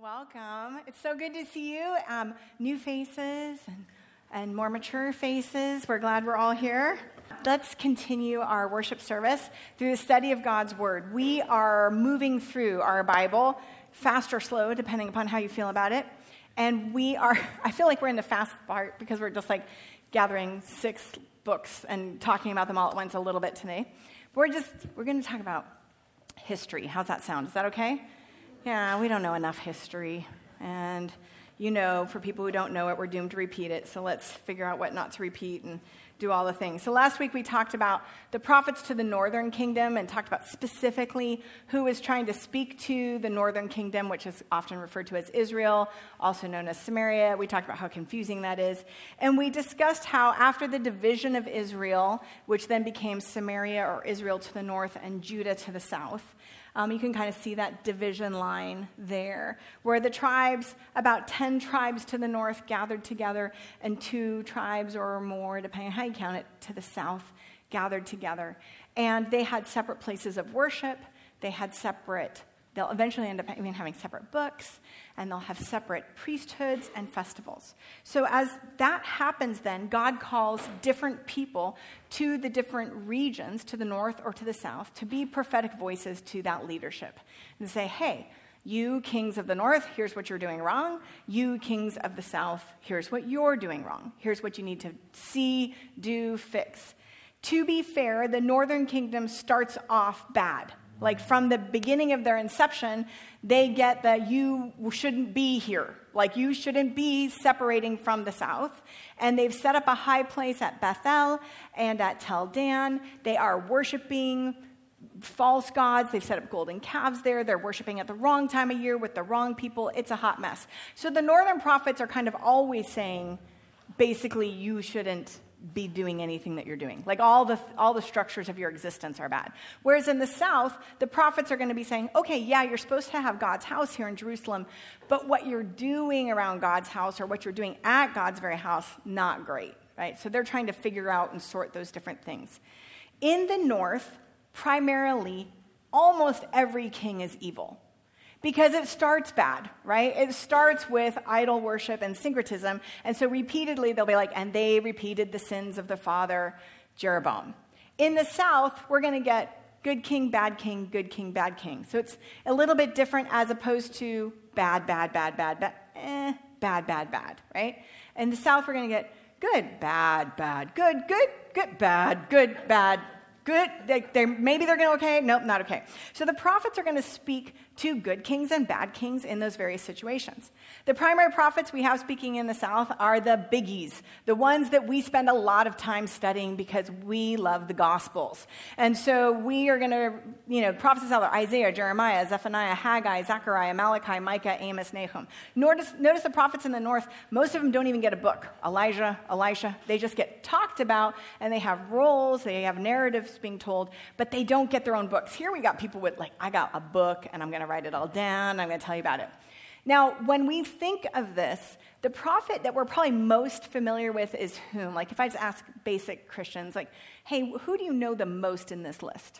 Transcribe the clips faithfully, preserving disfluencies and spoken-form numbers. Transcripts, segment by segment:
Welcome. It's so good to see you. Um, new faces and, and more mature faces. We're glad we're all here. Let's continue our worship service through the study of God's Word. We are moving through our Bible, fast or slow, depending upon how you feel about it. And we are, I feel like we're in the fast part because we're just like gathering six books and talking about them all at once a little bit today. But we're just, we're going to talk about history. How's that sound? Is that okay? Yeah, we don't know enough history, and you know, for people who don't know it, we're doomed to repeat it, so let's figure out what not to repeat and do all the things. So last week we talked about the prophets to the northern kingdom and talked about specifically who was trying to speak to the northern kingdom, which is often referred to as Israel, also known as Samaria. We talked about how confusing that is, and we discussed how after the division of Israel, which then became Samaria or Israel to the north and Judah to the south, Um, you can kind of see that division line there, where the tribes, about ten tribes to the north gathered together, and two tribes or more, depending on how you count it, to the south gathered together. And they had separate places of worship. They had separate, they'll eventually end up even having separate books, and they'll have separate priesthoods and festivals. So as that happens then, God calls different people to the different regions, to the north or to the south, to be prophetic voices to that leadership. And say, hey, you kings of the north, here's what you're doing wrong. You kings of the south, here's what you're doing wrong. Here's what you need to see, do, fix. To be fair, the northern kingdom starts off bad. Like from the beginning of their inception, they get that you shouldn't be here. Like you shouldn't be separating from the south. And they've set up a high place at Bethel and at Tel Dan. They are worshiping false gods. They've set up golden calves there. They're worshiping at the wrong time of year with the wrong people. It's a hot mess. So the northern prophets are kind of always saying, basically, you shouldn't be doing anything that you're doing. Like all the all the structures of your existence are bad. Whereas in the south, the prophets are going to be saying, okay, yeah, you're supposed to have God's house here in Jerusalem, but what you're doing around God's house or what you're doing at God's very house, not great, right? So they're trying to figure out and sort those different things. In the north, primarily, almost every king is evil. Because it starts bad, right? It starts with idol worship and syncretism. And so repeatedly they'll be like, and they repeated the sins of the father, Jeroboam. In the south, we're going to get good king, bad king, good king, bad king. So it's a little bit different as opposed to bad, bad, bad, bad, bad, eh, bad, bad, bad, right? In the south, we're going to get good, bad, bad, good, good, good, bad, good, bad, good. They, they're, maybe they're going to okay. Nope, not okay. So the prophets are going to speak to good kings and bad kings in those various situations. The primary prophets we have speaking in the south are the biggies, the ones that we spend a lot of time studying because we love the Gospels. And so we are going to, you know, prophets out there, Isaiah, Jeremiah, Zephaniah, Haggai, Zechariah, Malachi, Micah, Amos, Nahum. Notice, notice the prophets in the north, most of them don't even get a book. Elijah, Elisha, they just get talked about, and they have roles, they have narratives being told, but they don't get their own books. Here we got people with, like, I got a book, and I'm going to write it all down, I'm going to tell you about it. Now, when we think of this, the prophet that we're probably most familiar with is whom? Like, if I just ask basic Christians, like, hey, who do you know the most in this list?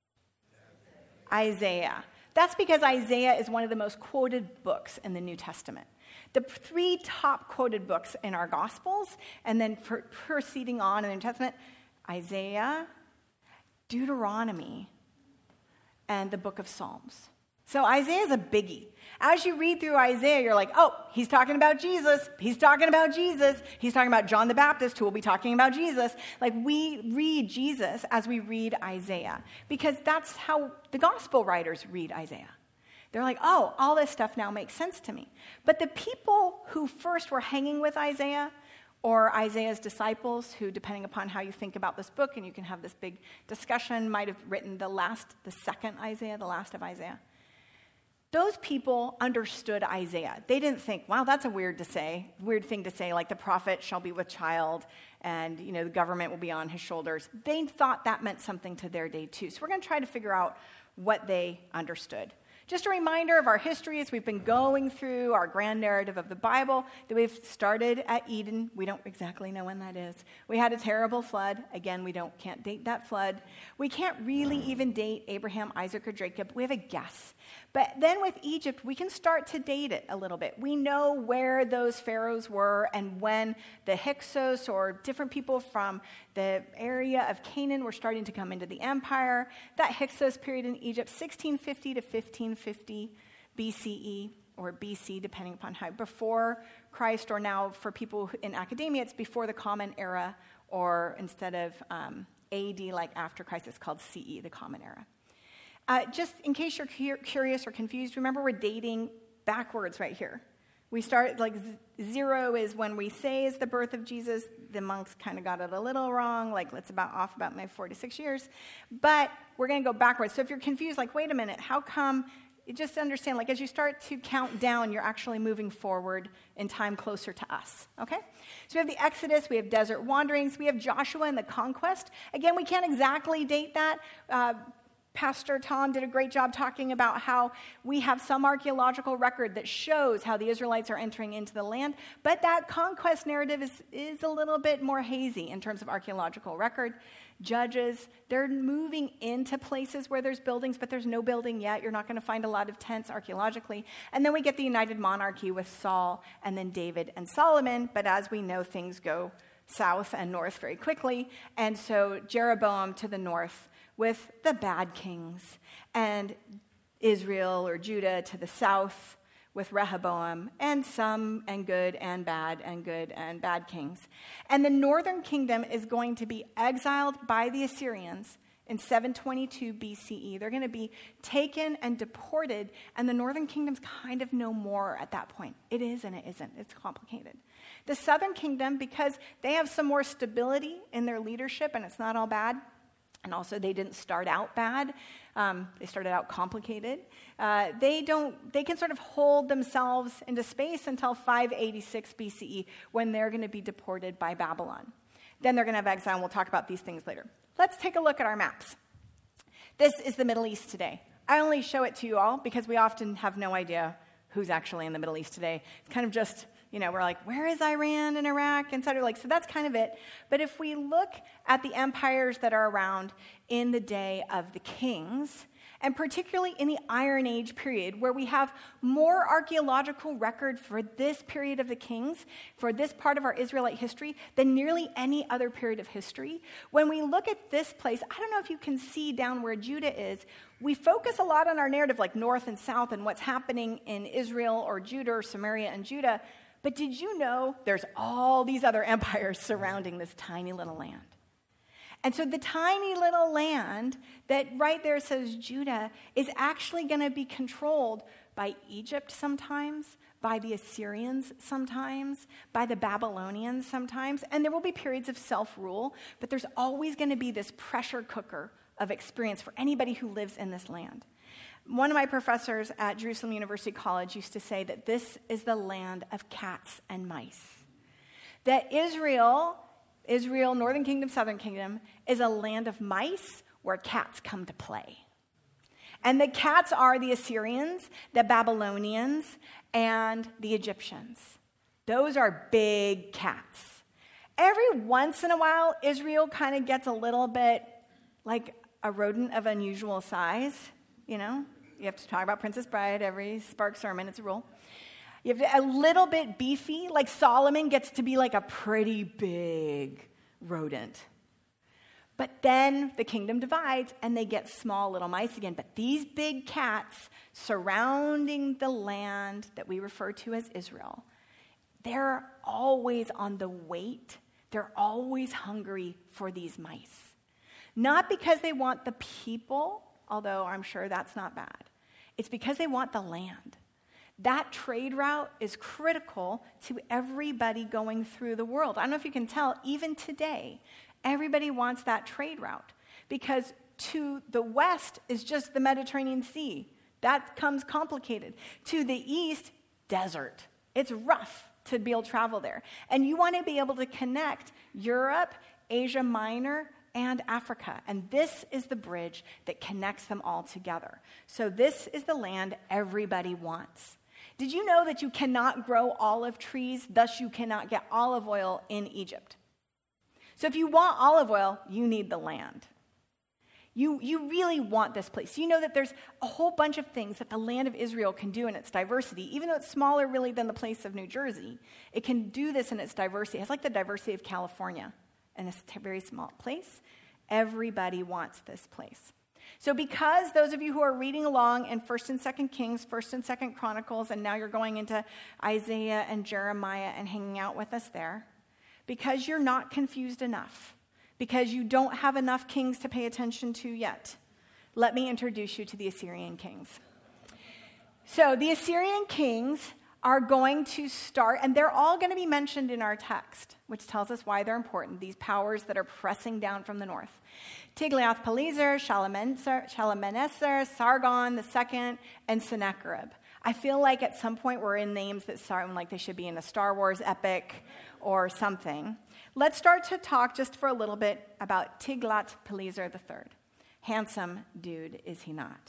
Isaiah. That's because Isaiah is one of the most quoted books in the New Testament. The three top quoted books in our Gospels, and then per- proceeding on in the New Testament, Isaiah, Deuteronomy, and the book of Psalms. So Isaiah is a biggie. As you read through Isaiah, you're like, oh, he's talking about Jesus. He's talking about Jesus. He's talking about John the Baptist, who will be talking about Jesus. Like, we read Jesus as we read Isaiah, because that's how the gospel writers read Isaiah. They're like, oh, all this stuff now makes sense to me. But the people who first were hanging with Isaiah, or Isaiah's disciples, who, depending upon how you think about this book, and you can have this big discussion, might have written the last, the second Isaiah, the last of Isaiah. Those people understood Isaiah. They didn't think, wow, that's a weird to say, weird thing to say, like the prophet shall be with child, and you know the government will be on his shoulders. They thought that meant something to their day too. So we're going to try to figure out what they understood. Just a reminder of our history as we've been going through our grand narrative of the Bible, that we've started at Eden. We don't exactly know when that is. We had a terrible flood. Again, we don't can't date that flood. We can't really even date Abraham, Isaac, or Jacob. We have a guess. But then with Egypt, we can start to date it a little bit. We know where those pharaohs were and when the Hyksos, or different people from the area of Canaan, were starting to come into the empire. That Hyksos period in Egypt, sixteen fifty to fifteen fifty B C E, or B C, depending upon how, before Christ, or now for people in academia, it's before the Common Era, or instead of um, A D, like after Christ, it's called C E, the Common Era. Uh, just in case you're cu- curious or confused, remember we're dating backwards right here. We start, like, z- zero is when we say is the birth of Jesus. The monks kind of got it a little wrong, like, it's about off about my forty-six years. But we're going to go backwards. So if you're confused, like, wait a minute, how come? You just understand, like, as you start to count down, you're actually moving forward in time closer to us, okay? So we have the Exodus, we have desert wanderings, we have Joshua and the conquest. Again, we can't exactly date that. Uh, Pastor Tom did a great job talking about how we have some archaeological record that shows how the Israelites are entering into the land, but that conquest narrative is, is a little bit more hazy in terms of archaeological record. Judges, they're moving into places where there's buildings, but there's no building yet. You're not going to find a lot of tents archaeologically. And then we get the United Monarchy with Saul and then David and Solomon, but as we know, things go south and north very quickly, and so Jeroboam to the north with the bad kings, and Israel or Judah to the south with Rehoboam, and some and good and bad and good and bad kings. And the northern kingdom is going to be exiled by the Assyrians in seven twenty-two B C E. They're going to be taken and deported, and the northern kingdom's kind of no more at that point. It is and it isn't. It's complicated. The southern kingdom, because they have some more stability in their leadership, and it's not all bad, and also they didn't start out bad. Um, they started out complicated. Uh, they don't. They can sort of hold themselves into space until five eighty-six B C E, when they're going to be deported by Babylon. Then they're going to have exile, and we'll talk about these things later. Let's take a look at our maps. This is the Middle East today. I only show it to you all because we often have no idea who's actually in the Middle East today. It's kind of just, you know, we're like, where is Iran and Iraq, et cetera? Like, so that's kind of it. But if we look at the empires that are around in the day of the kings, and particularly in the Iron Age period, where we have more archaeological record for this period of the kings, for this part of our Israelite history, than nearly any other period of history. When we look at this place, I don't know if you can see down where Judah is, we focus a lot on our narrative, like north and south, and what's happening in Israel or Judah or Samaria and Judah. But did you know there's all these other empires surrounding this tiny little land? And so the tiny little land that right there says Judah is actually going to be controlled by Egypt sometimes, by the Assyrians sometimes, by the Babylonians sometimes, and there will be periods of self-rule, but there's always going to be this pressure cooker of experience for anybody who lives in this land. One of my professors at Jerusalem University College used to say that this is the land of cats and mice. That Israel... Israel, Northern Kingdom, Southern Kingdom, is a land of mice where cats come to play. And the cats are the Assyrians, the Babylonians, and the Egyptians. Those are big cats. Every once in a while, Israel kind of gets a little bit like a rodent of unusual size. You know, you have to talk about Princess Bride every Spark sermon, it's a rule. You have to, a little bit beefy, like Solomon gets to be like a pretty big rodent. But then the kingdom divides and they get small little mice again. But these big cats surrounding the land that we refer to as Israel, they're always on the wait. They're always hungry for these mice. Not because they want the people, although I'm sure that's not bad. It's because they want the land. That trade route is critical to everybody going through the world. I don't know if you can tell, even today, everybody wants that trade route because to the west is just the Mediterranean Sea. That comes complicated. To the east, desert. It's rough to be able to travel there. And you want to be able to connect Europe, Asia Minor, and Africa. And this is the bridge that connects them all together. So this is the land everybody wants. Did you know that you cannot grow olive trees, thus you cannot get olive oil in Egypt? So if you want olive oil, you need the land. You, you really want this place. You know that there's a whole bunch of things that the land of Israel can do in its diversity. Even though it's smaller really than the place of New Jersey, it can do this in its diversity. It's like the diversity of California in a very small place. Everybody wants this place. So because those of you who are reading along in First and Second Kings, First and Second Chronicles, and now you're going into Isaiah and Jeremiah and hanging out with us there, because you're not confused enough, because you don't have enough kings to pay attention to yet, let me introduce you to the Assyrian kings. So the Assyrian kings are going to start, and they're all going to be mentioned in our text, which tells us why they're important, these powers that are pressing down from the north. Tiglath-Pileser, Shalmaneser, Sargon the Second, and Sennacherib. I feel like at some point we're in names that sound like they should be in a Star Wars epic or something. Let's start to talk just for a little bit about Tiglath-Pileser the Third. Handsome dude, is he not?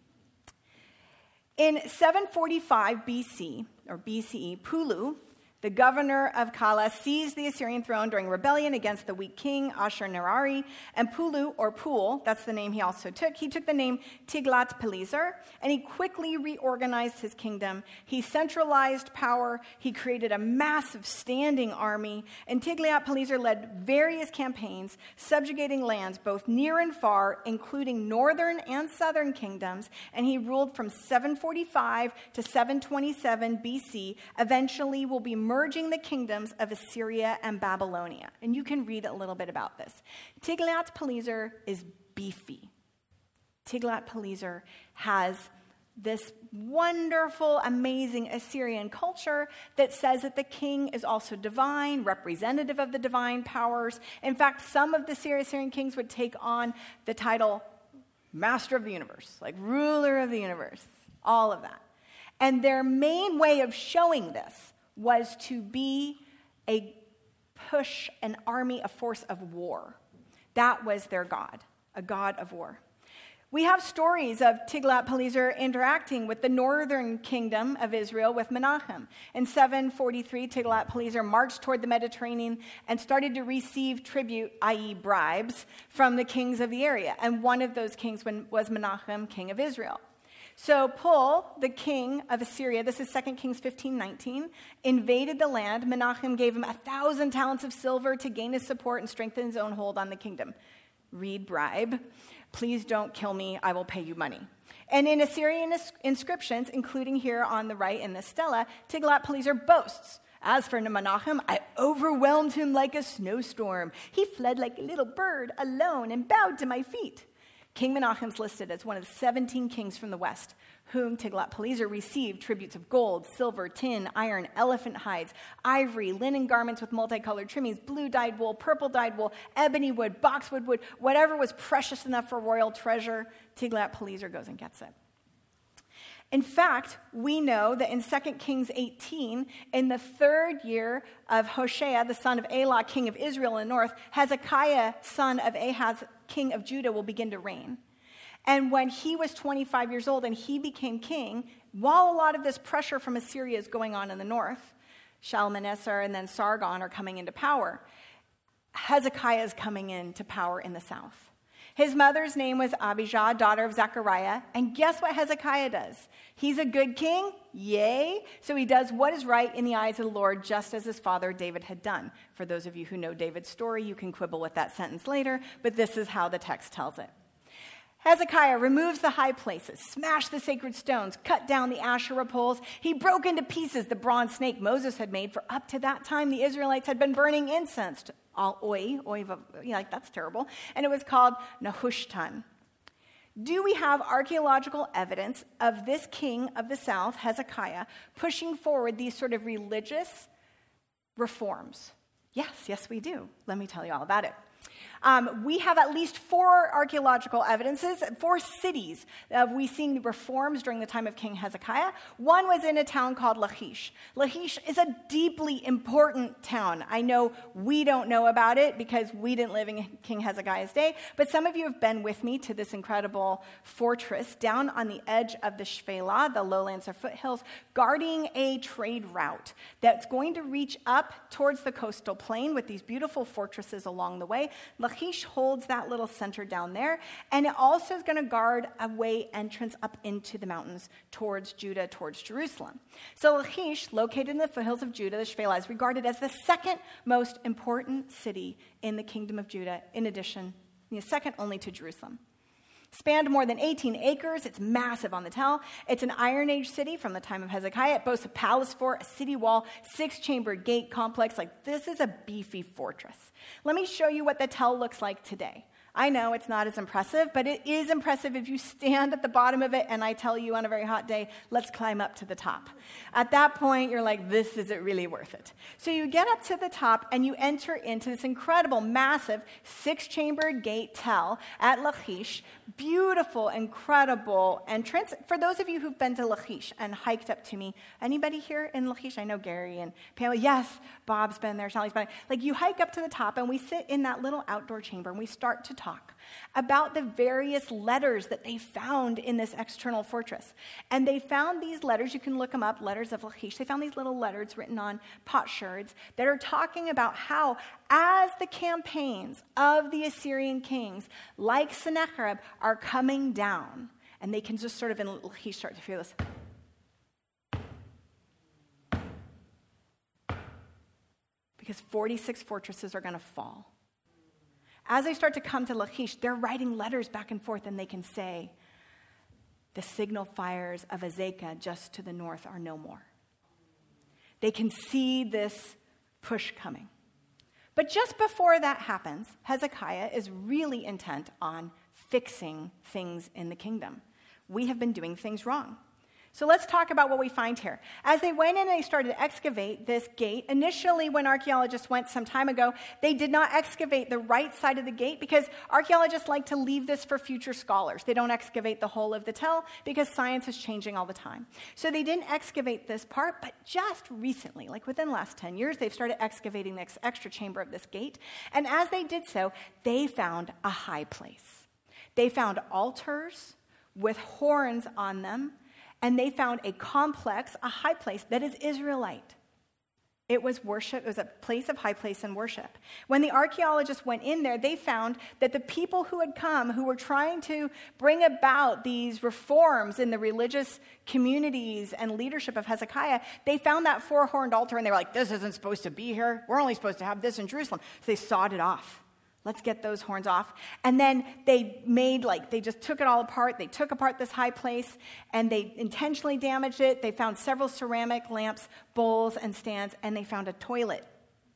In seven forty-five B C, or B C E, Pulu, the governor of Kala, seized the Assyrian throne during rebellion against the weak king Ashur-Nirari, and Pulu, or Pul, that's the name he also took, he took the name Tiglath-Pileser, and he quickly reorganized his kingdom. He centralized power, he created a massive standing army, and Tiglath-Pileser led various campaigns, subjugating lands both near and far, including northern and southern kingdoms, and he ruled from seven forty-five to seven twenty-seven B C, eventually will be merging the kingdoms of Assyria and Babylonia. And you can read a little bit about this. Tiglath-Pileser is beefy. Tiglath-Pileser has this wonderful, amazing Assyrian culture that says that the king is also divine, representative of the divine powers. In fact, some of the Assyrian kings would take on the title master of the universe, like ruler of the universe, all of that. And their main way of showing this was to be a push, an army, a force of war. That was their god, a god of war. We have stories of Tiglath-Pileser interacting with the northern kingdom of Israel with Menachem. In seven forty-three, Tiglath-Pileser marched toward the Mediterranean and started to receive tribute, that is bribes, from the kings of the area. And one of those kings was Menachem, king of Israel. So Pul, the king of Assyria, this is Second Kings fifteen nineteen, invaded the land. Menachem gave him a thousand talents of silver to gain his support and strengthen his own hold on the kingdom. Read bribe. Please don't kill me. I will pay you money. And in Assyrian inscriptions, including here on the right in the stela, Tiglath-Pileser boasts, "As for Menachem, I overwhelmed him like a snowstorm. He fled like a little bird alone and bowed to my feet." King Menachem's listed as one of the seventeen kings from the west, whom Tiglath-Pileser received tributes of gold, silver, tin, iron, elephant hides, ivory, linen garments with multicolored trimmings, blue-dyed wool, purple-dyed wool, ebony wood, boxwood wood, whatever was precious enough for royal treasure, Tiglath-Pileser goes and gets it. In fact, we know that in Second Kings eighteen, in the third year of Hoshea, the son of Elah, king of Israel in the north, Hezekiah, son of Ahaz, king of Judah, will begin to reign. And when he was twenty-five years old and he became king, while a lot of this pressure from Assyria is going on in the north, Shalmaneser and then Sargon are coming into power, Hezekiah is coming into power in the south. His mother's name was Abijah, daughter of Zechariah. And guess what Hezekiah does? He's a good king, yay. So he does what is right in the eyes of the Lord, just as his father David had done. For those of you who know David's story, you can quibble with that sentence later, but this is how the text tells it. Hezekiah removes the high places, smashed the sacred stones, cut down the Asherah poles. He broke into pieces the bronze snake Moses had made, for up to that time the Israelites had been burning incense to all oi, oi, you know, like that's terrible. And it was called Nehushtan. Do we have archaeological evidence of this king of the south, Hezekiah, pushing forward these sort of religious reforms? Yes, yes we do. Let me tell you all about it. Um, we have at least four archaeological evidences, four cities of we seeing reforms during the time of King Hezekiah. One was in a town called Lachish. Lachish is a deeply important town. I know we don't know about it because we didn't live in King Hezekiah's day, but some of you have been with me to this incredible fortress down on the edge of the Shvela, the lowlands or foothills, guarding a trade route that's going to reach up towards the coastal plain with these beautiful fortresses along the way. Lachish holds that little center down there, and it also is going to guard a way entrance up into the mountains towards Judah, towards Jerusalem. So Lachish, located in the foothills of Judah, the Shvela, is regarded as the second most important city in the kingdom of Judah, in addition, you know, second only to Jerusalem. Spanned more than eighteen acres. It's massive on the tell. It's an Iron Age city from the time of Hezekiah. It boasts a palace fort, a city wall, six-chambered gate complex. Like, this is a beefy fortress. Let me show you what the tell looks like today. I know it's not as impressive, but it is impressive if you stand at the bottom of it and I tell you on a very hot day, let's climb up to the top. At that point, you're like, this isn't really worth it. So you get up to the top and you enter into this incredible, massive, six-chambered gate tell at Lachish. Beautiful, incredible entrance. For those of you who've been to Lachish and hiked up to me, anybody here in Lachish? I know Gary and Pamela. Yes, Bob's been there, Sally's been there. Like, you hike up to the top and we sit in that little outdoor chamber and we start to talk talk about the various letters that they found in this external fortress. And they found these letters, you can look them up, letters of Lachish. They found these little letters written on potsherds that are talking about how, as the campaigns of the Assyrian kings, like Sennacherib, are coming down, and they can just sort of in Lachish start to feel this. Because forty-six fortresses are going to fall. As they start to come to Lachish, they're writing letters back and forth, and they can say, the signal fires of Azekah just to the north are no more. They can see this push coming. But just before that happens, Hezekiah is really intent on fixing things in the kingdom. We have been doing things wrong. So let's talk about what we find here. As they went in and they started to excavate this gate, initially when archaeologists went some time ago, they did not excavate the right side of the gate because archaeologists like to leave this for future scholars. They don't excavate the whole of the tell because science is changing all the time. So they didn't excavate this part, but just recently, like within the last ten years, they've started excavating the extra chamber of this gate. And as they did so, they found a high place. They found altars with horns on them. And they found a complex, a high place that is Israelite. It was worship, it was a place of high place and worship. When the archaeologists went in there, they found that the people who had come, who were trying to bring about these reforms in the religious communities and leadership of Hezekiah, they found that four-horned altar and they were like, this isn't supposed to be here. We're only supposed to have this in Jerusalem. So they sawed it off. Let's get those horns off. And then they made, like, they just took it all apart. They took apart this high place, and they intentionally damaged it. They found several ceramic lamps, bowls, and stands, and they found a toilet.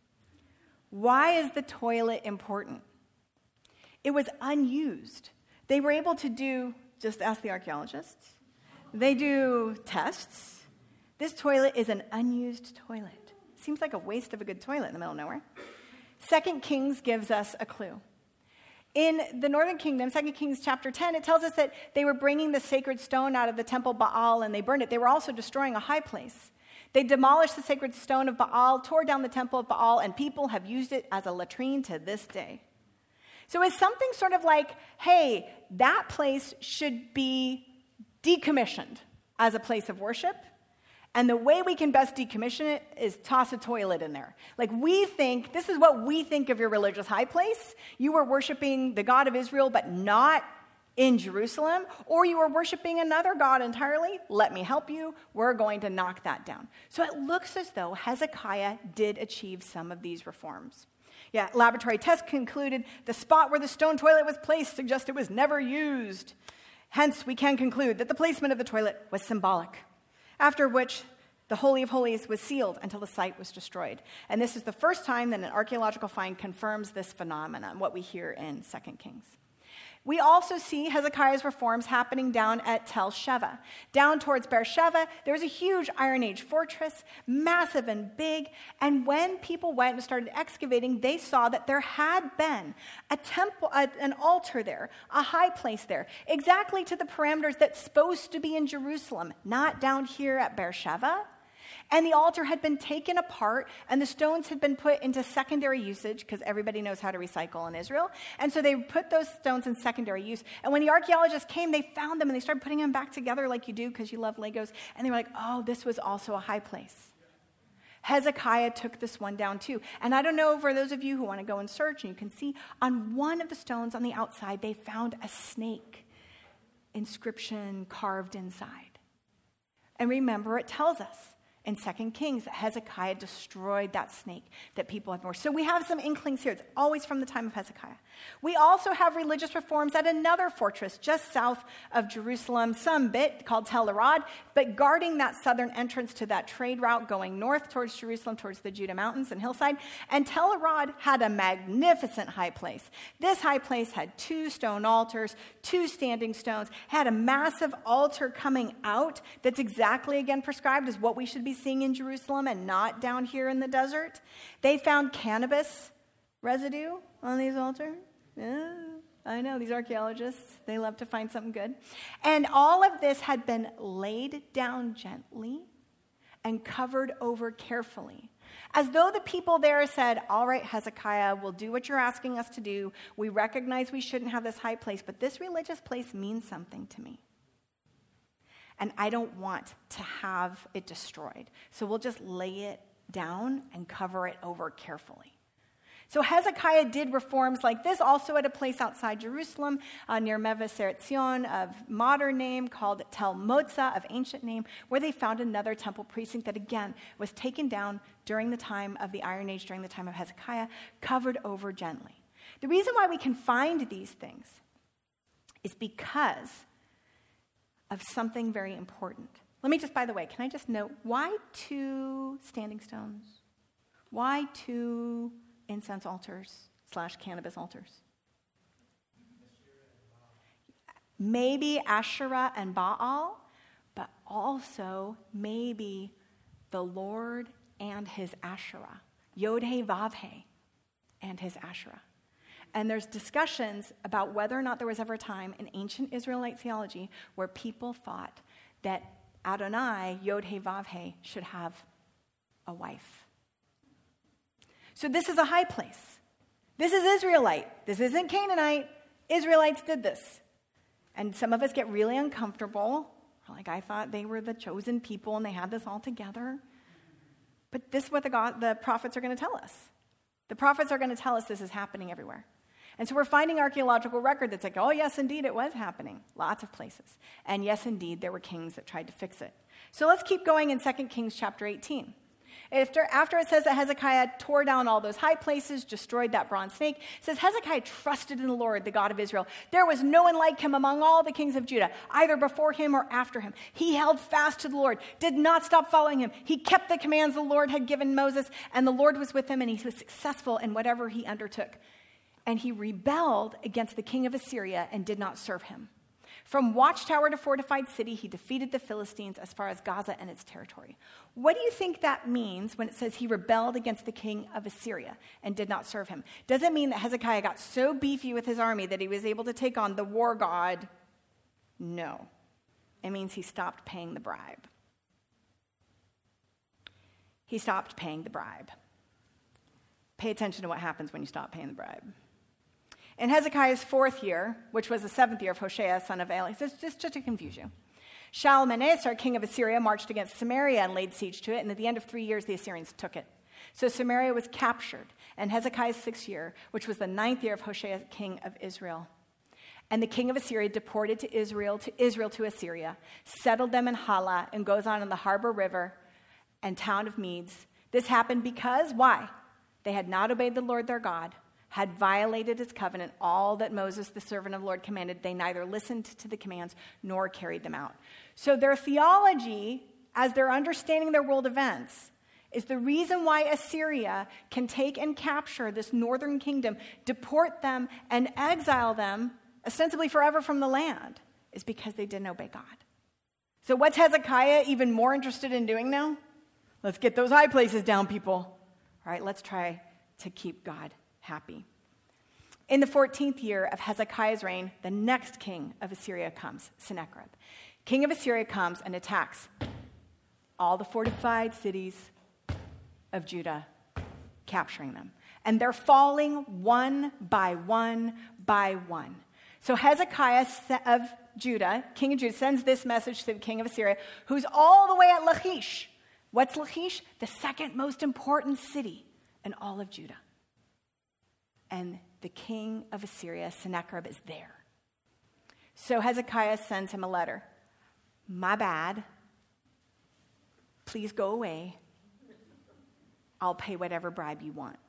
Why is the toilet important? It was unused. They were able to do, just ask the archaeologists, they do tests. This toilet is an unused toilet. Seems like a waste of a good toilet in the middle of nowhere. Second Kings gives us a clue. In the northern kingdom, Second Kings chapter ten, it tells us that they were bringing the sacred stone out of the temple Baal and they burned it. They were also destroying a high place. They demolished the sacred stone of Baal, tore down the temple of Baal, and people have used it as a latrine to this day. So it's something sort of like, hey, that place should be decommissioned as a place of worship. And the way we can best decommission it is toss a toilet in there. Like, we think, this is what we think of your religious high place. You were worshiping the God of Israel, but not in Jerusalem. Or you were worshiping another God entirely. Let me help you. We're going to knock that down. So it looks as though Hezekiah did achieve some of these reforms. Yeah, laboratory tests concluded the spot where the stone toilet was placed suggests it was never used. Hence, we can conclude that the placement of the toilet was symbolic. After which the Holy of Holies was sealed until the site was destroyed. And this is the first time that an archaeological find confirms this phenomenon, what we hear in Second Kings. We also see Hezekiah's reforms happening down at Tel Sheva. Down towards Beersheba, there was a huge Iron Age fortress, massive and big. And when people went and started excavating, they saw that there had been a temple, a, an altar there, a high place there, exactly to the parameters that's supposed to be in Jerusalem, not down here at Beersheba. And the altar had been taken apart, and the stones had been put into secondary usage, because everybody knows how to recycle in Israel. And so they put those stones in secondary use. And when the archaeologists came, they found them, and they started putting them back together like you do, because you love Legos. And they were like, oh, this was also a high place. Hezekiah took this one down too. And I don't know, for those of you who want to go and search, and you can see on one of the stones on the outside, they found a snake inscription carved inside. And remember, it tells us in Second Kings that Hezekiah destroyed that snake that people had more. So we have some inklings here. It's always from the time of Hezekiah. We also have religious reforms at another fortress just south of Jerusalem, some bit called Tel Arad, but guarding that southern entrance to that trade route going north towards Jerusalem, towards the Judah mountains and hillside. And Tel Arad had a magnificent high place. This high place had two stone altars, two standing stones, had a massive altar coming out that's exactly, again, prescribed as what we should be seeing in Jerusalem and not down here in the desert. They found cannabis residue on these altars. Yeah, I know, these archaeologists, they love to find something good. And all of this had been laid down gently and covered over carefully, as though the people there said, all right, Hezekiah, we'll do what you're asking us to do. We recognize we shouldn't have this high place, but this religious place means something to me. And I don't want to have it destroyed. So we'll just lay it down and cover it over carefully. So Hezekiah did reforms like this, also at a place outside Jerusalem, uh, near Mevaset Zion, of modern name, called Tel Motza, of ancient name, where they found another temple precinct that, again, was taken down during the time of the Iron Age, during the time of Hezekiah, covered over gently. The reason why we can find these things is because of something very important. Let me just, by the way, can I just note, why two standing stones? Why two incense altars slash cannabis altars? Maybe Asherah and Baal, but also maybe the Lord and his Asherah. Yod-Heh Vav-Heh and his Asherah. And there's discussions about whether or not there was ever a time in ancient Israelite theology where people thought that Adonai, Yod-Heh Vav-Heh, should have a wife. So this is a high place. This is Israelite. This isn't Canaanite. Israelites did this. And some of us get really uncomfortable. Like, I thought they were the chosen people and they had this all together. But this is what the, God, the prophets are going to tell us. The prophets are going to tell us this is happening everywhere. And so we're finding archaeological record that's like, oh, yes, indeed, it was happening. Lots of places. And yes, indeed, there were kings that tried to fix it. So let's keep going in Second Kings chapter eighteen. After, after it says that Hezekiah tore down all those high places, destroyed that bronze snake, it says Hezekiah trusted in the Lord, the God of Israel. There was no one like him among all the kings of Judah, either before him or after him. He held fast to the Lord, did not stop following him. He kept the commands the Lord had given Moses, and the Lord was with him, and he was successful in whatever he undertook. And he rebelled against the king of Assyria and did not serve him. From watchtower to fortified city, he defeated the Philistines as far as Gaza and its territory. What do you think that means when it says he rebelled against the king of Assyria and did not serve him? Does it mean that Hezekiah got so beefy with his army that he was able to take on the war god? No. It means he stopped paying the bribe. He stopped paying the bribe. Pay attention to what happens when you stop paying the bribe. In Hezekiah's fourth year, which was the seventh year of Hoshea, son of Elah, just, just, just to confuse you, Shalmaneser, king of Assyria, marched against Samaria and laid siege to it, and at the end of three years, the Assyrians took it. So Samaria was captured, and Hezekiah's sixth year, which was the ninth year of Hoshea, king of Israel. And the king of Assyria deported to Israel, to Israel to Assyria, settled them in Hala, and Gozan on the harbor river, and town of Medes. This happened because, why? They had not obeyed the Lord their God, had violated his covenant, all that Moses, the servant of the Lord, commanded. They neither listened to the commands nor carried them out. So their theology, as they're understanding their world events, is the reason why Assyria can take and capture this northern kingdom, deport them, and exile them, ostensibly forever from the land, is because they didn't obey God. So what's Hezekiah even more interested in doing now? Let's get those high places down, people. All right, let's try to keep God happy. In the fourteenth year of Hezekiah's reign, the next king of Assyria comes, Sennacherib. King of Assyria comes and attacks all the fortified cities of Judah, capturing them. And they're falling one by one by one. So Hezekiah of Judah, king of Judah, sends this message to the king of Assyria, who's all the way at Lachish. What's Lachish? The second most important city in all of Judah. And the king of Assyria, Sennacherib, is there. So Hezekiah sends him a letter. My bad. Please go away. I'll pay whatever bribe you want.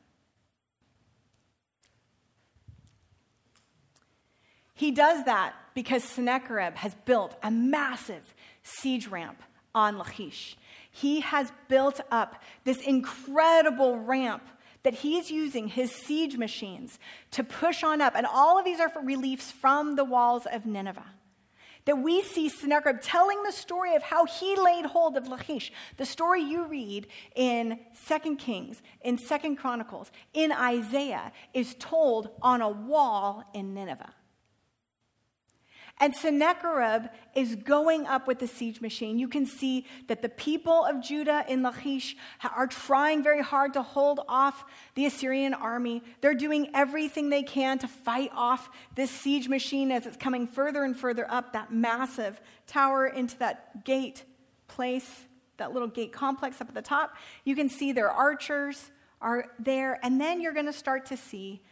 He does that because Sennacherib has built a massive siege ramp on Lachish. He has built up this incredible ramp that he's using his siege machines to push on up. And all of these are for reliefs from the walls of Nineveh. That we see Sennacherib telling the story of how he laid hold of Lachish. The story you read in Second Kings, in Second Chronicles, in Isaiah, is told on a wall in Nineveh. And Sennacherib is going up with the siege machine. You can see that the people of Judah in Lachish are trying very hard to hold off the Assyrian army. They're doing everything they can to fight off this siege machine as it's coming further and further up that massive tower into that gate place, that little gate complex up at the top. You can see their archers are there. And then you're going to start to see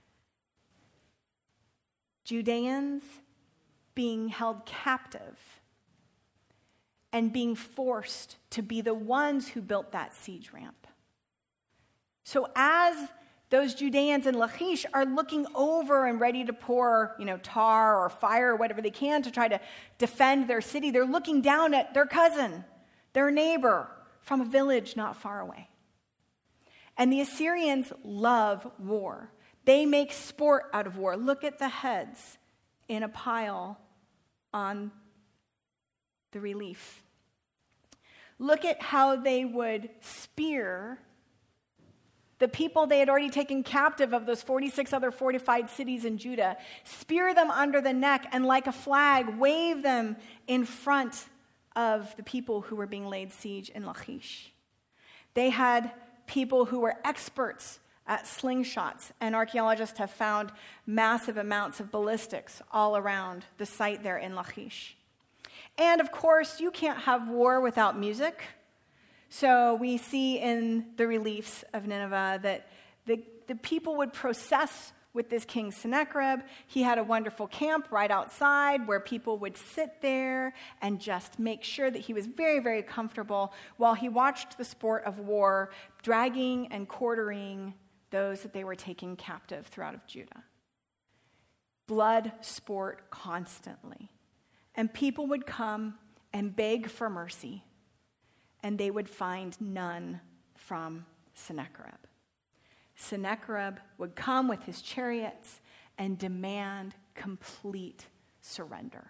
Judeans being held captive and being forced to be the ones who built that siege ramp. So as those Judeans in Lachish are looking over and ready to pour, you know, tar or fire or whatever they can to try to defend their city, they're looking down at their cousin, their neighbor from a village not far away. And the Assyrians love war. They make sport out of war. Look at the heads in a pile on the relief. Look at how they would spear the people they had already taken captive of those forty-six other fortified cities in Judah, spear them under the neck, and like a flag, wave them in front of the people who were being laid siege in Lachish. They had people who were experts at slingshots, and archaeologists have found massive amounts of ballistics all around the site there in Lachish. And of course, you can't have war without music. So we see in the reliefs of Nineveh that the, the people would process with this king Sennacherib. He had a wonderful camp right outside where people would sit there and just make sure that he was very, very comfortable while he watched the sport of war, dragging and quartering those that they were taking captive throughout of Judah. Blood sport constantly. And people would come and beg for mercy, and they would find none from Sennacherib. Sennacherib would come with his chariots and demand complete surrender.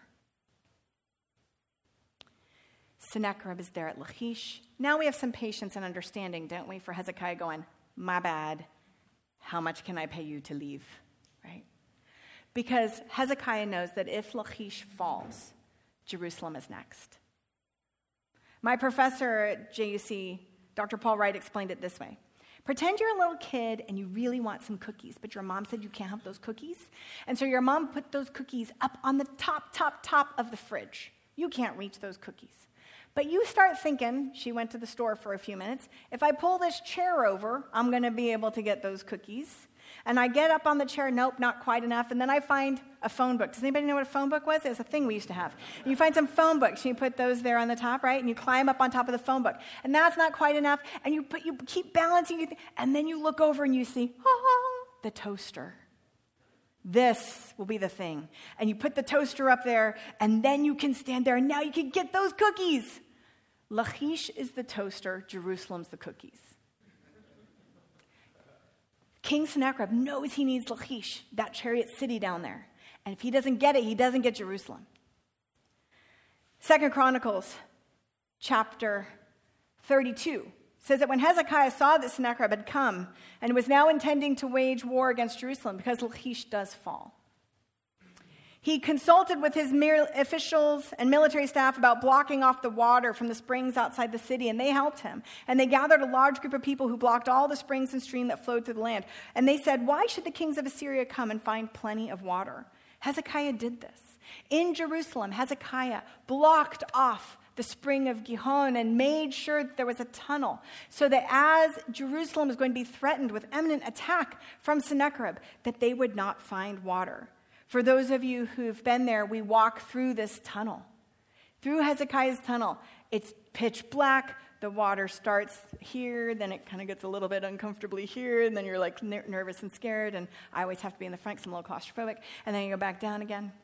Sennacherib is there at Lachish. Now we have some patience and understanding, don't we, for Hezekiah going, my bad. How much can I pay you to leave, right? Because Hezekiah knows that if Lachish falls, Jerusalem is next. My professor at J U C, Doctor Paul Wright, explained it this way. Pretend you're a little kid and you really want some cookies, but your mom said you can't have those cookies. And so your mom put those cookies up on the top, top, top of the fridge. You can't reach those cookies. But you start thinking, she went to the store for a few minutes, if I pull this chair over, I'm going to be able to get those cookies. And I get up on the chair, nope, not quite enough. And then I find a phone book. Does anybody know what a phone book was? It was a thing we used to have. And you find some phone books, and you put those there on the top, right? And you climb up on top of the phone book. And that's not quite enough. And you put, you keep balancing, and then you look over and you see, oh, the toaster. This will be the thing. And you put the toaster up there, and then you can stand there, and now you can get those cookies. Lachish is the toaster, Jerusalem's the cookies. King Sennacherib knows he needs Lachish, that chariot city down there. And if he doesn't get it, he doesn't get Jerusalem. Second Chronicles chapter thirty-two says that when Hezekiah saw that Sennacherib had come and was now intending to wage war against Jerusalem, because Lachish does fall, he consulted with his officials and military staff about blocking off the water from the springs outside the city, and they helped him. And they gathered a large group of people who blocked all the springs and stream that flowed through the land. And they said, why should the kings of Assyria come and find plenty of water? Hezekiah did this. In Jerusalem, Hezekiah blocked off the spring of Gihon and made sure that there was a tunnel so that as Jerusalem was going to be threatened with imminent attack from Sennacherib, that they would not find water. For those of you who've been there, we walk through this tunnel. Through Hezekiah's tunnel, it's pitch black. The water starts here, then it kind of gets a little bit uncomfortably here, and then you're like ner- nervous and scared, and I always have to be in the front because I'm a little claustrophobic, and then you go back down again.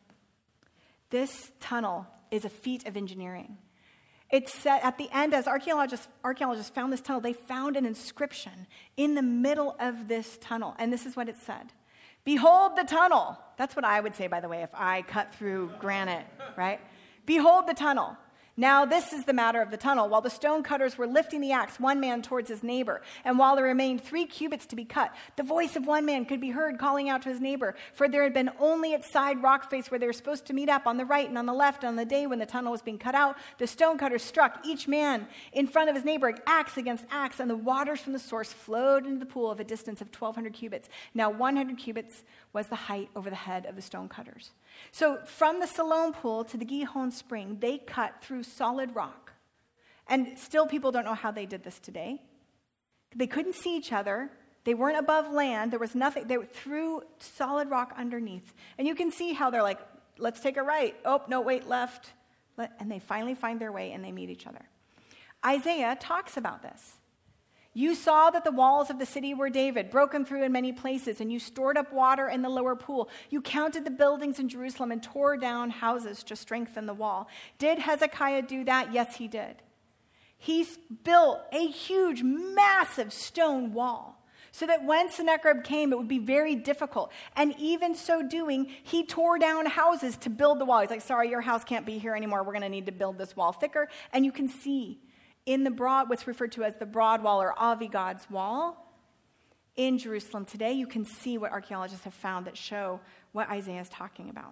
This tunnel is a feat of engineering. It's set at the end, as archaeologists, archaeologists found this tunnel, they found an inscription in the middle of this tunnel. And this is what it said. Behold the tunnel. That's what I would say, by the way, if I cut through granite, right? Behold the tunnel. Now this is the matter of the tunnel. While the stone cutters were lifting the axe, one man towards his neighbor, and while there remained three cubits to be cut, the voice of one man could be heard calling out to his neighbor, for there had been only its side rock face where they were supposed to meet up on the right and on the left. On the day when the tunnel was being cut out, the stone cutters struck each man in front of his neighbor, axe against axe, and the waters from the source flowed into the pool of a distance of twelve hundred cubits. Now one hundred cubits was the height over the head of the stone cutters. So from the Siloam pool to the Gihon spring, they cut through solid rock. And still people don't know how they did this today. They couldn't see each other. They weren't above land. There was nothing. They were through solid rock underneath. And you can see how they're like, let's take a right. Oh, no, wait, left. And they finally find their way and they meet each other. Isaiah talks about this. You saw that the walls of the city were David, broken through in many places, and you stored up water in the lower pool. You counted the buildings in Jerusalem and tore down houses to strengthen the wall. Did Hezekiah do that? Yes, he did. He built a huge, massive stone wall so that when Sennacherib came, it would be very difficult. And even so doing, he tore down houses to build the wall. He's like, sorry, your house can't be here anymore. We're going to need to build this wall thicker. And you can see in the broad, what's referred to as the broad wall or Avi God's wall in Jerusalem today, you can see what archaeologists have found that show what Isaiah is talking about.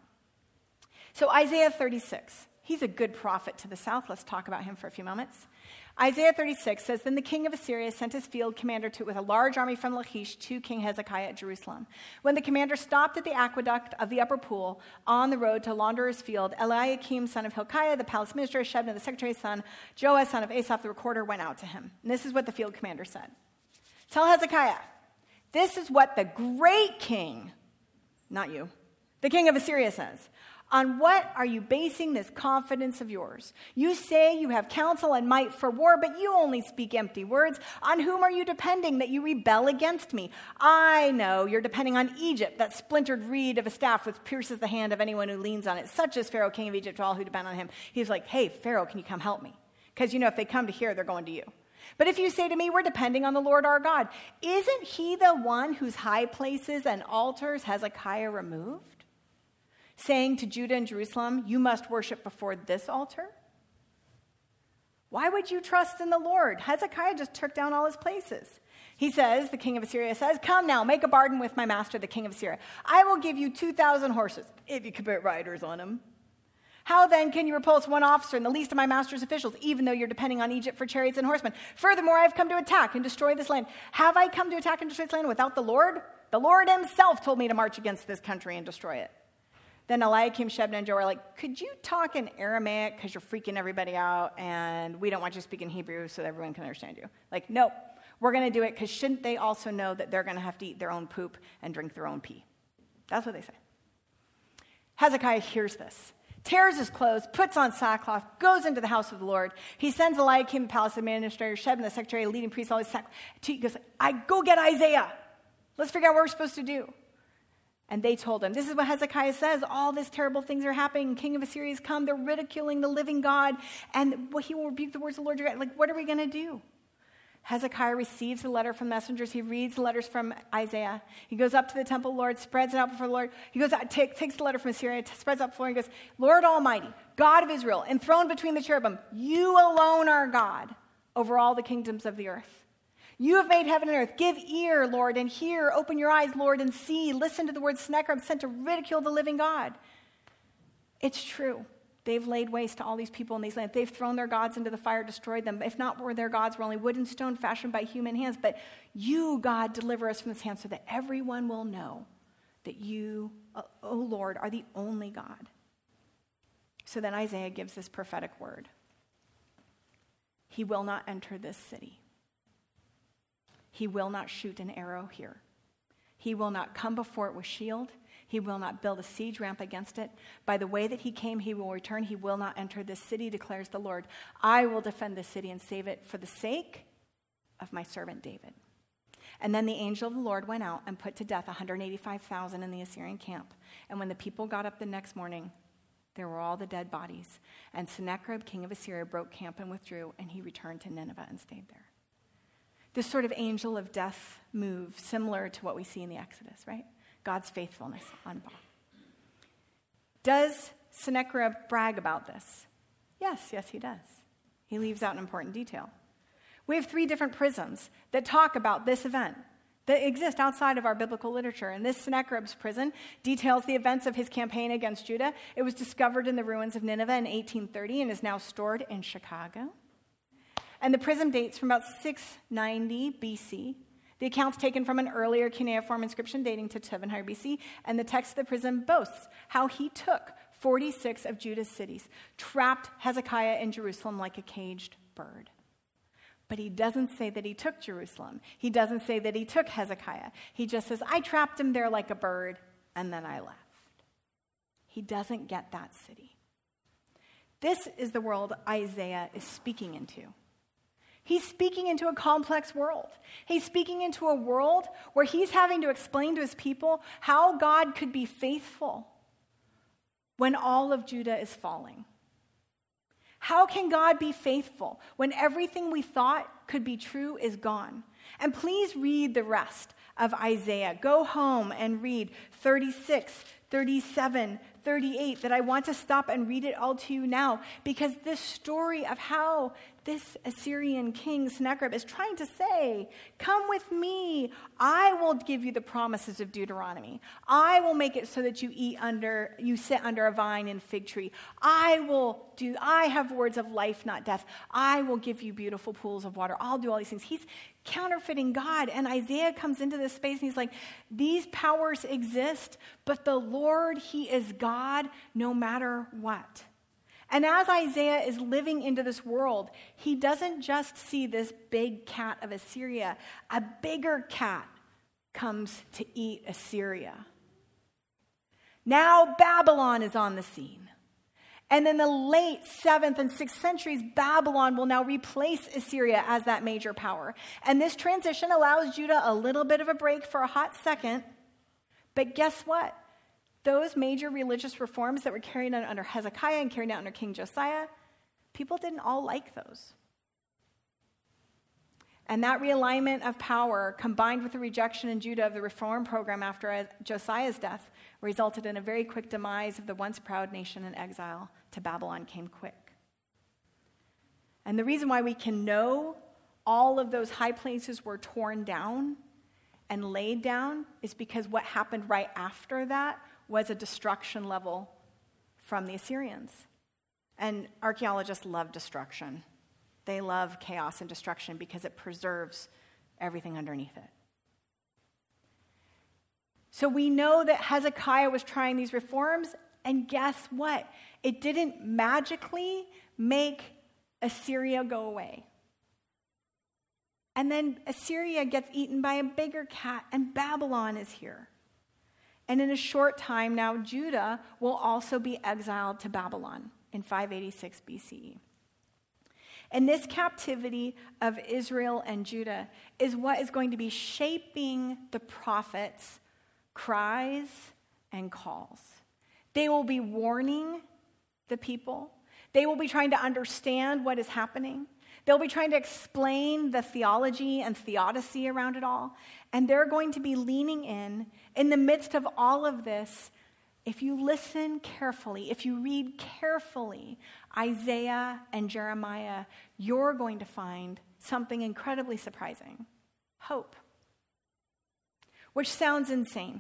So Isaiah thirty-six, he's a good prophet to the south. Let's talk about him for a few moments. Isaiah thirty-six says, then the king of Assyria sent his field commander to, with a large army from Lachish to King Hezekiah at Jerusalem. When the commander stopped at the aqueduct of the upper pool on the road to Launderer's field, Eliakim, son of Hilkiah, the palace minister, Shebna, the secretary's son, Joah, son of Asaph, the recorder, went out to him. And this is what the field commander said. Tell Hezekiah, this is what the great king, not you, the king of Assyria says. On what are you basing this confidence of yours? You say you have counsel and might for war, but you only speak empty words. On whom are you depending that you rebel against me? I know you're depending on Egypt, that splintered reed of a staff which pierces the hand of anyone who leans on it, such as Pharaoh, king of Egypt, to all who depend on him. He's like, hey, Pharaoh, can you come help me? Because, you know, if they come to here, they're going to you. But if you say to me, we're depending on the Lord our God, isn't he the one whose high places and altars Hezekiah removed? Saying to Judah and Jerusalem, you must worship before this altar? Why would you trust in the Lord? Hezekiah just took down all his places. He says, the king of Assyria says, come now, make a bargain with my master, the king of Assyria. I will give you two thousand horses, if you could put riders on them. How then can you repulse one officer and the least of my master's officials, even though you're depending on Egypt for chariots and horsemen? Furthermore, I have come to attack and destroy this land. Have I come to attack and destroy this land without the Lord? The Lord himself told me to march against this country and destroy it. Then Eliakim, Shebna, and Joah are like, could you talk in Aramaic because you're freaking everybody out and we don't want you to speak in Hebrew so that everyone can understand you? Like, nope, we're going to do it because shouldn't they also know that they're going to have to eat their own poop and drink their own pee? That's what they say. Hezekiah hears this, tears his clothes, puts on sackcloth, goes into the house of the Lord. He sends Eliakim, the palace administrator, Shebna, the secretary, leading priest, all his sack. He goes, I go get Isaiah. Let's figure out what we're supposed to do. And they told him, this is what Hezekiah says, all these terrible things are happening. King of Assyria has come. They're ridiculing the living God. And he will rebuke the words of the Lord your God. Like, what are we going to do? Hezekiah receives the letter from messengers. He reads the letters from Isaiah. He goes up to the temple of the Lord, spreads it out before the Lord. He goes out, take, takes the letter from Assyria, spreads it out before him, and goes, Lord Almighty, God of Israel, enthroned between the cherubim, you alone are God over all the kingdoms of the earth. You have made heaven and earth. Give ear, Lord, and hear. Open your eyes, Lord, and see. Listen to the words Sennacherib sent to ridicule the living God. It's true. They've laid waste to all these people in these lands. They've thrown their gods into the fire, destroyed them. If not were their gods, were only wood and stone fashioned by human hands. But you, God, deliver us from this hand so that everyone will know that you, oh Lord, are the only God. So then Isaiah gives this prophetic word. He will not enter this city. He will not shoot an arrow here. He will not come before it with shield. He will not build a siege ramp against it. By the way that he came, he will return. He will not enter this city, declares the Lord. I will defend this city and save it for the sake of my servant David. And then the angel of the Lord went out and put to death one hundred eighty-five thousand in the Assyrian camp. And when the people got up the next morning, there were all the dead bodies. And Sennacherib, king of Assyria, broke camp and withdrew, and he returned to Nineveh and stayed there. This sort of angel of death move, similar to what we see in the Exodus, right? God's faithfulness on Baal. Does Sennacherib brag about this? Yes, yes, he does. He leaves out an important detail. We have three different prisms that talk about this event that exist outside of our biblical literature. And this Sennacherib's prison details the events of his campaign against Judah. It was discovered in the ruins of Nineveh in eighteen thirty and is now stored in Chicago. And the prism dates from about six ninety B C. The account's taken from an earlier cuneiform inscription dating to seven hundred B C, and the text of the prism boasts how he took forty-six of Judah's cities, trapped Hezekiah in Jerusalem like a caged bird. But he doesn't say that he took Jerusalem. He doesn't say that he took Hezekiah. He just says, I trapped him there like a bird, and then I left. He doesn't get that city. This is the world Isaiah is speaking into. He's speaking into a complex world. He's speaking into a world where he's having to explain to his people how God could be faithful when all of Judah is falling. How can God be faithful when everything we thought could be true is gone? And please read the rest of Isaiah. Go home and read thirty-six, thirty-seven, thirty-eight, that I want to stop and read it all to you now, because this story of how this Assyrian king Sennacherib is trying to say, come with me. I will give you the promises of Deuteronomy. I will make it so that you eat under, you sit under a vine and fig tree. I will do, I have words of life, not death. I will give you beautiful pools of water. I'll do all these things. He's counterfeiting God. And Isaiah comes into this space and he's like, these powers exist, but the Lord, he is God no matter what. And as Isaiah is living into this world, he doesn't just see this big cat of Assyria. A bigger cat comes to eat Assyria. Now Babylon is on the scene. And in the late seventh and sixth centuries, Babylon will now replace Assyria as that major power. And this transition allows Judah a little bit of a break for a hot second. But guess what? Those major religious reforms that were carried out under Hezekiah and carried out under King Josiah, people didn't all like those. And that realignment of power, combined with the rejection in Judah of the reform program after Josiah's death, resulted in a very quick demise of the once proud nation in exile to Babylon came quick. And the reason why we can know all of those high places were torn down and laid down is because what happened right after that was a destruction level from the Assyrians. And archaeologists love destruction. They love chaos and destruction because it preserves everything underneath it. So we know that Hezekiah was trying these reforms, and guess what? It didn't magically make Assyria go away. And then Assyria gets eaten by a bigger cat, and Babylon is here. And in a short time now, Judah will also be exiled to Babylon in five eighty-six B C E. And this captivity of Israel and Judah is what is going to be shaping the prophets' cries and calls. They will be warning the people. They will be trying to understand what is happening. They'll be trying to explain the theology and theodicy around it all. And they're going to be leaning in, in the midst of all of this. If you listen carefully, if you read carefully Isaiah and Jeremiah, you're going to find something incredibly surprising. Hope. Which sounds insane.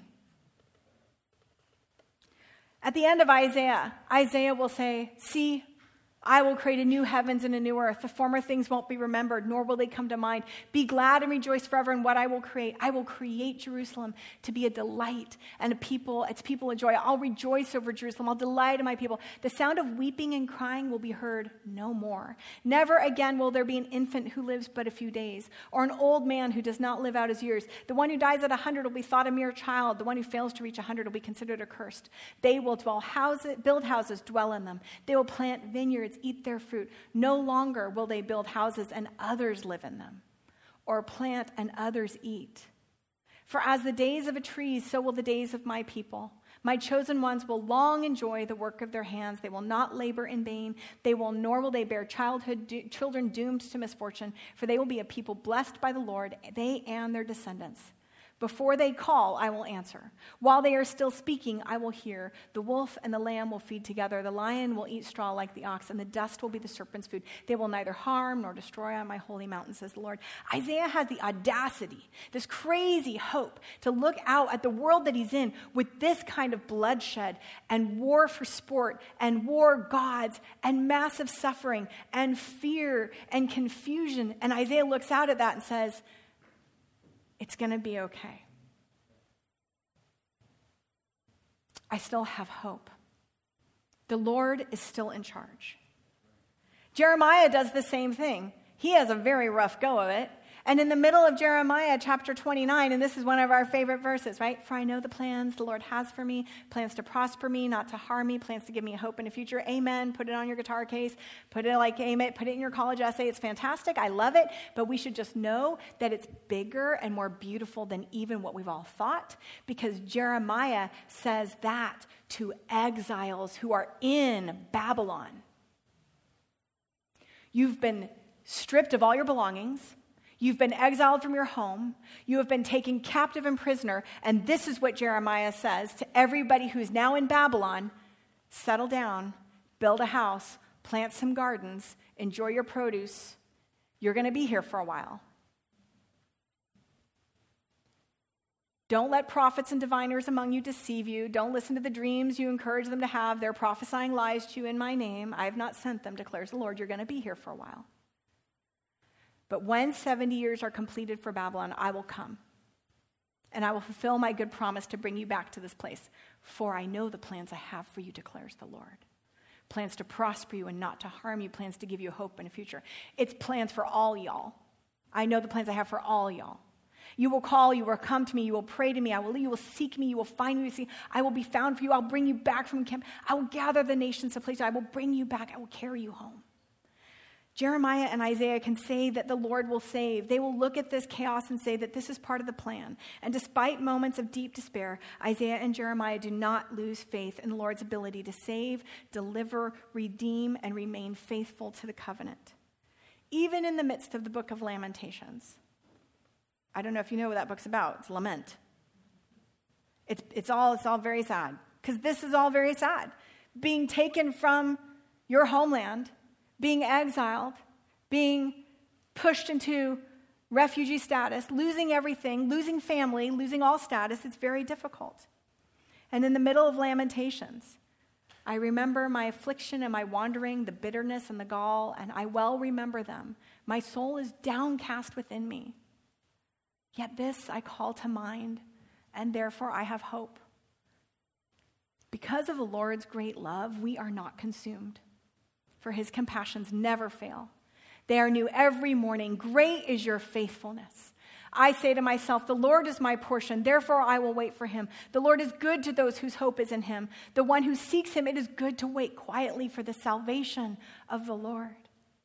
At the end of Isaiah, Isaiah will say, see, I will create a new heavens and a new earth. The former things won't be remembered, nor will they come to mind. Be glad and rejoice forever in what I will create. I will create Jerusalem to be a delight and a people, its people a joy. I'll rejoice over Jerusalem. I'll delight in my people. The sound of weeping and crying will be heard no more. Never again will there be an infant who lives but a few days, or an old man who does not live out his years. The one who dies at a hundred will be thought a mere child. The one who fails to reach a hundred will be considered accursed. They will dwell houses, build houses, dwell in them. They will plant vineyards, eat their fruit. No longer will they build houses and others live in them, or plant and others eat. For as the days of a tree, so will the days of my people. My chosen ones will long enjoy the work of their hands. They will not labor in vain. They will, nor will they bear childhood do, children doomed to misfortune, for they will be a people blessed by the Lord, they and their descendants. Before they call, I will answer. While they are still speaking, I will hear. The wolf and the lamb will feed together. The lion will eat straw like the ox, and the dust will be the serpent's food. They will neither harm nor destroy on my holy mountain, says the Lord. Isaiah has the audacity, this crazy hope, to look out at the world that he's in with this kind of bloodshed and war for sport and war gods and massive suffering and fear and confusion. And Isaiah looks out at that and says, it's going to be okay. I still have hope. The Lord is still in charge. Jeremiah does the same thing. He has a very rough go of it. And in the middle of Jeremiah chapter twenty-nine, and this is one of our favorite verses, right? For I know the plans the Lord has for me, plans to prosper me, not to harm me, plans to give me a hope in the future. Amen. Put it on your guitar case. Put it like amen. Put it in your college essay. It's fantastic. I love it. But we should just know that it's bigger and more beautiful than even what we've all thought, because Jeremiah says that to exiles who are in Babylon. You've been stripped of all your belongings. You've been exiled from your home. You have been taken captive and prisoner. And this is what Jeremiah says to everybody who's now in Babylon: settle down, build a house, plant some gardens, enjoy your produce. You're going to be here for a while. Don't let prophets and diviners among you deceive you. Don't listen to the dreams you encourage them to have. They're prophesying lies to you in my name. I have not sent them, declares the Lord. You're going to be here for a while. But when seventy years are completed for Babylon, I will come, and I will fulfill my good promise to bring you back to this place. For I know the plans I have for you, declares the Lord. Plans to prosper you and not to harm you, plans to give you hope in the future. It's plans for all y'all. I know the plans I have for all y'all. You will call, you will come to me, you will pray to me, I will, you will seek me, you will find me, see, I will be found for you, I'll bring you back from camp, I will gather the nations to places, I will bring you back, I will carry you home. Jeremiah and Isaiah can say that the Lord will save. They will look at this chaos and say that this is part of the plan. And despite moments of deep despair, Isaiah and Jeremiah do not lose faith in the Lord's ability to save, deliver, redeem, and remain faithful to the covenant. Even in the midst of the book of Lamentations. I don't know if you know what that book's about. It's lament. It's, it's, all, it's all very sad. Because this is all very sad. Being taken from your homeland, being exiled, being pushed into refugee status, losing everything, losing family, losing all status, it's very difficult. And in the middle of Lamentations, I remember my affliction and my wandering, the bitterness and the gall, and I well remember them. My soul is downcast within me. Yet this I call to mind, and therefore I have hope. Because of the Lord's great love, we are not consumed. For his compassions never fail. They are new every morning. Great is your faithfulness. I say to myself, the Lord is my portion, therefore I will wait for him. The Lord is good to those whose hope is in him. The one who seeks him, it is good to wait quietly for the salvation of the Lord.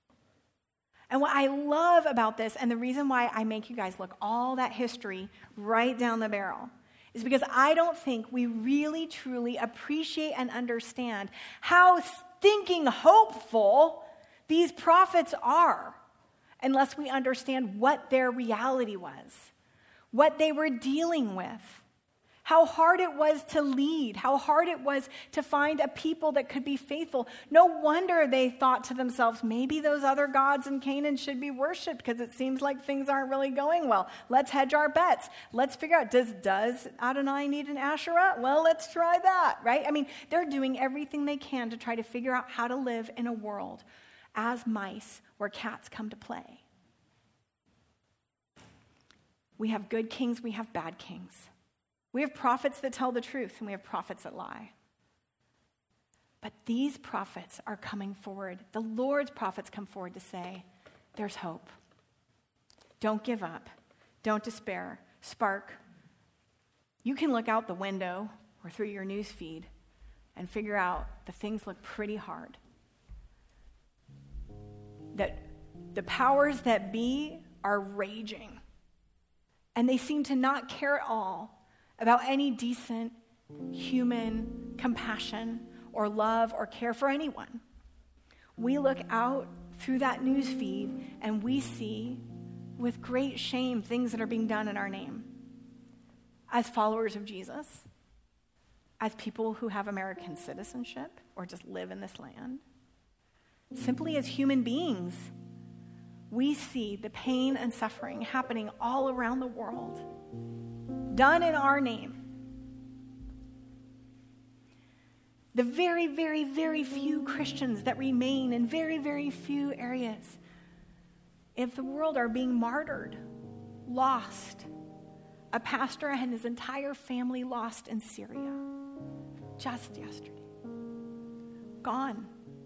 And what I love about this, and the reason why I make you guys look all that history right down the barrel, is because I don't think we really, truly appreciate and understand how stinking hopeful these prophets are. unless we understand what their reality was, what they were dealing with, how hard it was to lead, how hard it was to find a people that could be faithful. No wonder they thought to themselves, maybe those other gods in Canaan should be worshipped because it seems like things aren't really going well. Let's hedge our bets. Let's figure out, does, does Adonai need an Asherah? Well, let's try that, right? I mean, they're doing everything they can to try to figure out how to live in a world as mice where cats come to play. We have good kings, we have bad kings. We have prophets that tell the truth, and we have prophets that lie. But these prophets are coming forward. The Lord's prophets come forward to say, there's hope. Don't give up. Don't despair. Spark. You can look out the window or through your news feed and figure out that things look pretty hard. That the powers that be are raging. And they seem to not care at all about any decent human compassion or love or care for anyone. We look out through that news feed and we see with great shame things that are being done in our name. As followers of Jesus, as people who have American citizenship or just live in this land, simply as human beings, we see the pain and suffering happening all around the world, done in our name. The very, very, very few Christians that remain in very, very few areas of the world are being martyred, lost. A pastor and his entire family lost in Syria just yesterday. Gone.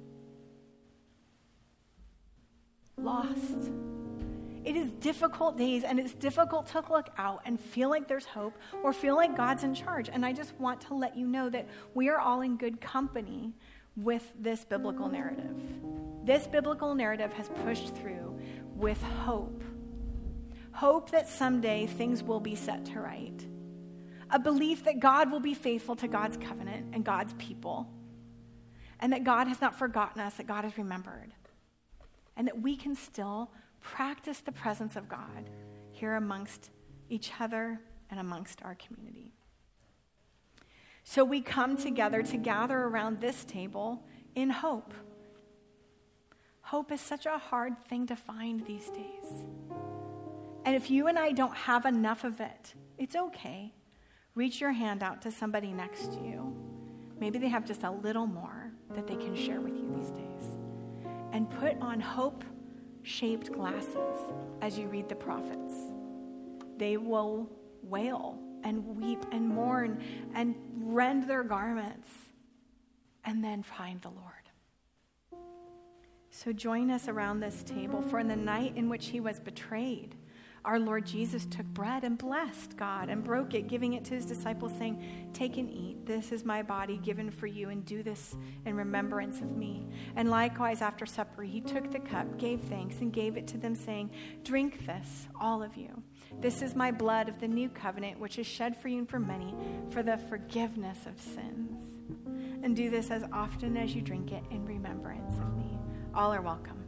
Lost. It is difficult days, and it's difficult to look out and feel like there's hope or feel like God's in charge. And I just want to let you know that we are all in good company with this biblical narrative. This biblical narrative has pushed through with hope. Hope that someday things will be set to right. A belief that God will be faithful to God's covenant and God's people. And that God has not forgotten us, that God has remembered. And that we can still practice the presence of God here amongst each other and amongst our community. So we come together to gather around this table in hope. Hope is such a hard thing to find these days. And if you and I don't have enough of it, it's okay. Reach your hand out to somebody next to you. Maybe they have just a little more that they can share with you these days. And put on hope-shaped glasses as you read the prophets. They will wail and weep and mourn and rend their garments and then find the Lord. So join us around this table, for in the night in which he was betrayed, our Lord Jesus took bread and blessed God and broke it, giving it to his disciples, saying, "Take and eat. This is my body given for you, and do this in remembrance of me." And likewise, after supper, he took the cup, gave thanks, and gave it to them, saying, "Drink this, all of you. This is my blood of the new covenant, which is shed for you and for many for the forgiveness of sins. And do this as often as you drink it in remembrance of me." All are welcome.